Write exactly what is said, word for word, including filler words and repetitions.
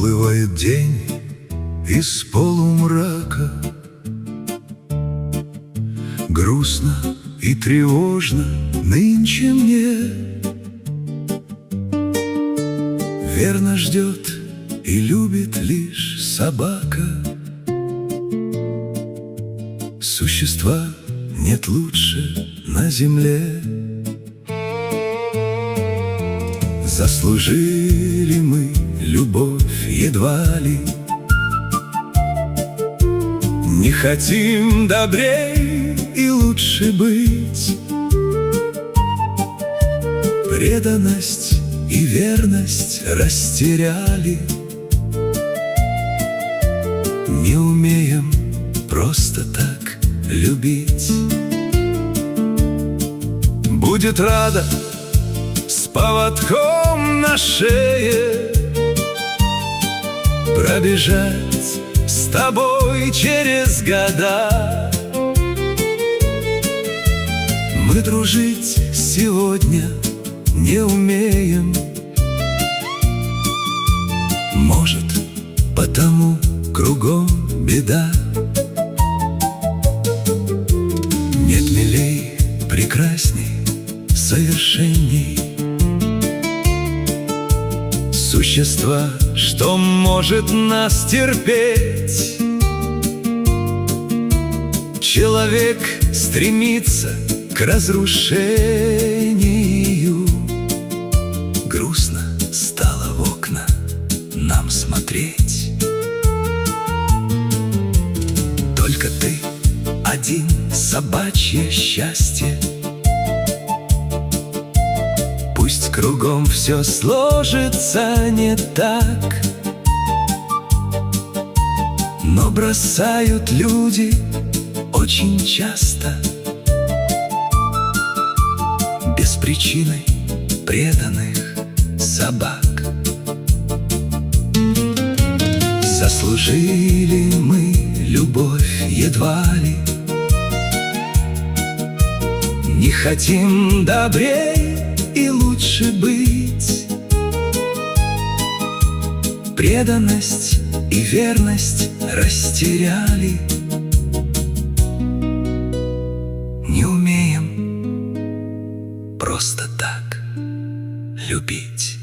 Выплывает день из полумрака. Грустно и тревожно нынче мне. Верно ждет и любит лишь собака. Существа нет лучше на земле. Заслужили мы любовь едва ли. Не хотим добрей и лучше быть. Преданность и верность растеряли. Не умеем просто так любить. Будет рада с поводком на шее пробежать с тобой через года. Мы дружить сегодня не умеем. Может, потому кругом беда. Нет милей, прекрасней, совершенней существа, что может нас терпеть. Человек стремится к разрушению. Грустно стало в окна нам смотреть. Только ты один, собачье счастье. Пусть кругом все сложится не так, но бросают люди очень часто без причины преданных собак. Заслужили мы любовь едва ли. Не хотим добрей и лучше быть. Преданность и верность растеряли. Не умеем просто так любить.